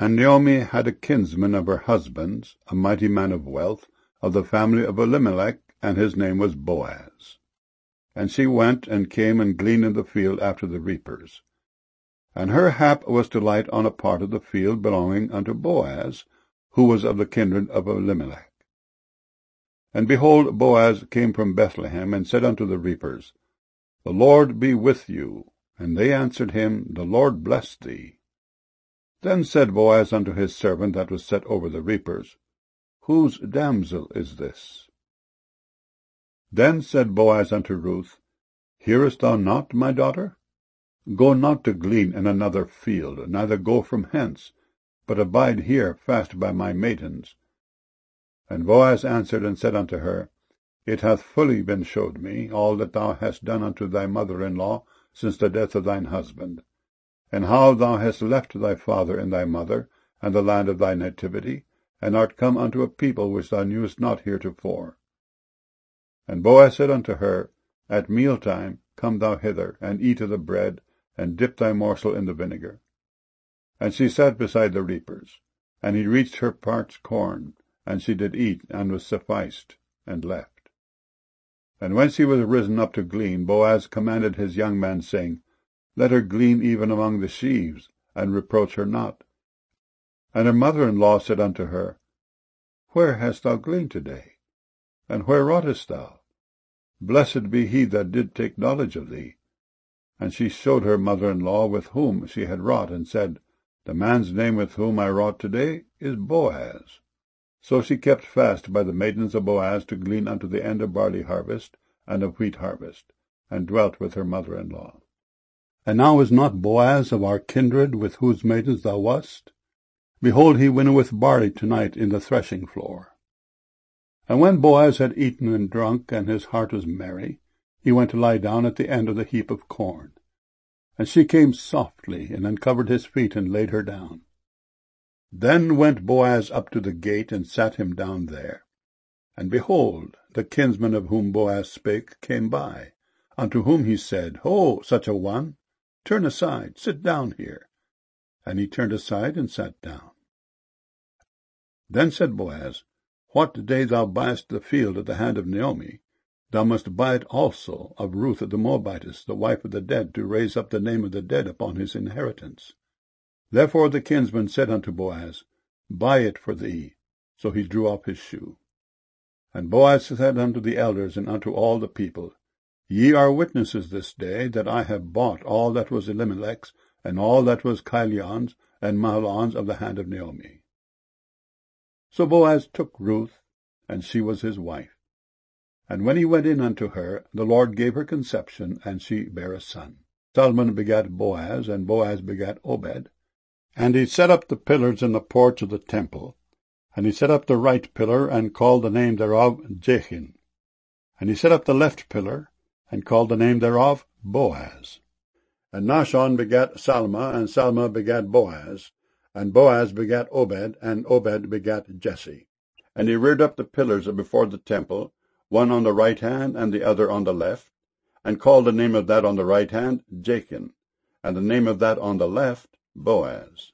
And Naomi had a kinsman of her husband's, a mighty man of wealth, of the family of Elimelech, and his name was Boaz. And she went and came and gleaned in the field after the reapers. And her hap was to light on a part of the field belonging unto Boaz, who was of the kindred of Elimelech. And behold, Boaz came from Bethlehem, and said unto the reapers, The Lord be with you. And they answered him, The Lord bless thee. Then said Boaz unto his servant that was set over the reapers, Whose damsel is this? Then said Boaz unto Ruth, Hearest thou not, my daughter? Go not to glean in another field, neither go from hence, but abide here fast by my maidens. And Boaz answered and said unto her, It hath fully been showed me all that thou hast done unto thy mother-in-law since the death of thine husband, and how thou hast left thy father and thy mother, and the land of thy nativity, and art come unto a people which thou knewest not heretofore. And Boaz said unto her, At mealtime come thou hither, and eat of the bread, and dip thy morsel in the vinegar. And she sat beside the reapers, and he reached her parched corn, and she did eat, and was sufficed, and left. And when she was risen up to glean, Boaz commanded his young man, saying, Let her glean even among the sheaves, and reproach her not. And her mother-in-law said unto her, Where hast thou gleaned today? And where wroughtest thou? Blessed be he that did take knowledge of thee. And she showed her mother-in-law with whom she had wrought, and said, The man's name with whom I wrought today is Boaz. So she kept fast by the maidens of Boaz to glean unto the end of barley harvest and of wheat harvest, and dwelt with her mother-in-law. And now is not Boaz of our kindred with whose maidens thou wast? Behold, he winnoweth barley tonight in the threshing floor. And when Boaz had eaten and drunk, and his heart was merry, he went to lie down at the end of the heap of corn. And she came softly, and uncovered his feet, and laid her down. Then went Boaz up to the gate, and sat him down there. And behold, the kinsman of whom Boaz spake came by, unto whom he said, Ho, such a one, turn aside, sit down here. And he turned aside, and sat down. Then said Boaz, What day thou buyest the field at the hand of Naomi, thou must buy it also of Ruth the Moabitess, the wife of the dead, to raise up the name of the dead upon his inheritance. Therefore the kinsman said unto Boaz, Buy it for thee. So he drew off his shoe. And Boaz said unto the elders and unto all the people, Ye are witnesses this day that I have bought all that was Elimelech's, and all that was Chilion's and Mahlon's of the hand of Naomi. So Boaz took Ruth, and she was his wife. And when he went in unto her, the Lord gave her conception, and she bare a son. Solomon begat Boaz, and Boaz begat Obed. And he set up the pillars in the porch of the temple. And he set up the right pillar, and called the name thereof Jachin. And he set up the left pillar, and called the name thereof Boaz. And Nahshon begat Salma, and Salma begat Boaz. And Boaz begat Obed, and Obed begat Jesse. And he reared up the pillars before the temple, one on the right hand, and the other on the left, and called the name of that on the right hand Jachin, and the name of that on the left Boaz.